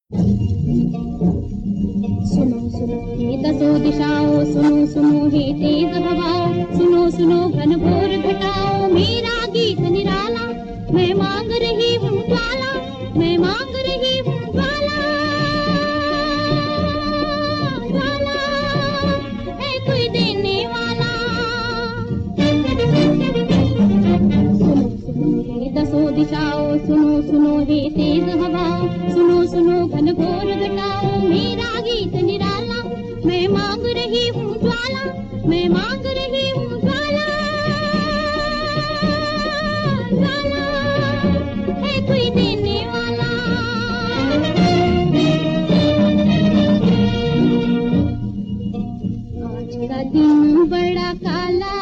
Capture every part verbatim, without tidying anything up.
सुनो सुनो हे दसों दिशाओं, सुनो सुनो हे तेज हवाओं, सुनो सुनो घन घोर घटाओं, मेरा गीत निराला। मैं मांग रही हूँ ज्वाला, मैं मांग रही हूँ ज्वाला। ज्वाला है कोई देने वाला। सुनो सुनो हे दसों दिशाओं, सुनो सुनो हे तेज हवाओं, सुनो सुनो घन घोर घटाओं, मेरा गीत निराला। मैं मांग रही हूँ ज्वाला, मैं मांग रही हूँ ज्वाला। ज्वाला है कोई देने वाला। आज का दिन बड़ा काला,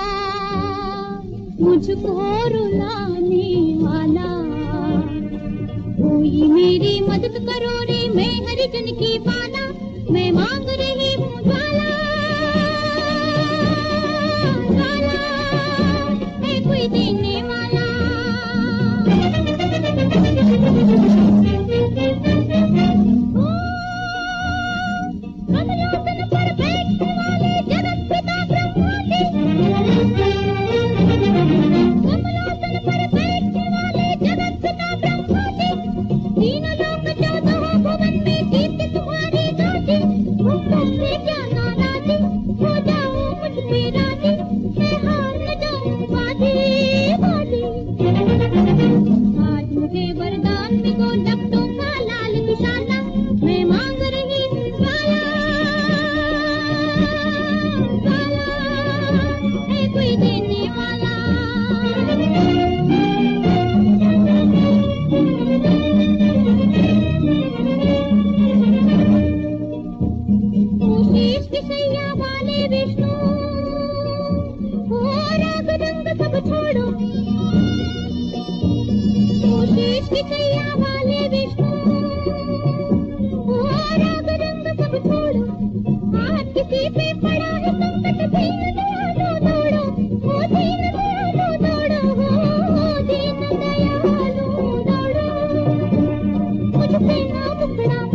मुझको रुलाने वाला। कोई मेरी मदद करो रे, मैं हरिजन की बाला। मैं मांग रही हूँ ज्वाला। ज्वाला है कोई देने वाला। ओ, कमलासन पर बैठने वाले जगत पिता ब्रह्मा जी। कमलासन पर बैठने वाले जगत पिता ब्रह्मा जी। तीन लोक चौदह भुवन में कीर्ति तुम्हारी गाजी। मुझसे क्या नाराजी, हो जाओ मुझ पे राजी। मैं हार न जाऊं बाजी बाजी। आज मुझे वरदान में दो लपटों का लाल दुशाला। मैं मांग रही हूँ ज्वाला। ज्वाला है कोई देने वाला। शेष किसैया वाले विष्णु, हो राग रंग सब छोड़ो। शेष किसैया वाले विष्णु, हो राग रंग सब छोड़ो। आज किसी पे पड़ा है संकट, दीन दयालु दौड़ो। हो दीन दयालु दौड़ो, हो दीन दयालु दौड़ो। मुझ पे ना मुकरा